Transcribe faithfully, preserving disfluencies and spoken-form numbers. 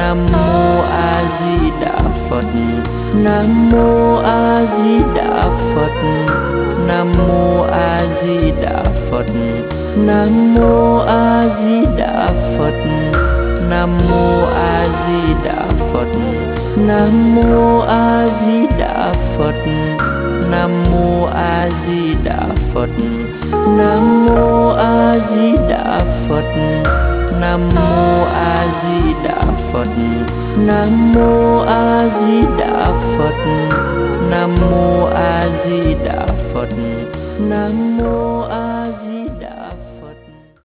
Nam mô A Di Đà Phật. Nam mô A Di Đà Phật. Nam mô A Di Đà Phật. Nam mô A Di Đà Phật. Nam mô A Di Đà Phật. Nam mô A Di Đà Phật. Nam mô A Di Đà Phật. Nam mô A Di Đà Phật. Nam mô A Di Đà Phật. Nam mô A Di Đà Phật. Nam mô A Di Đà Phật. Nam mô A Di Đà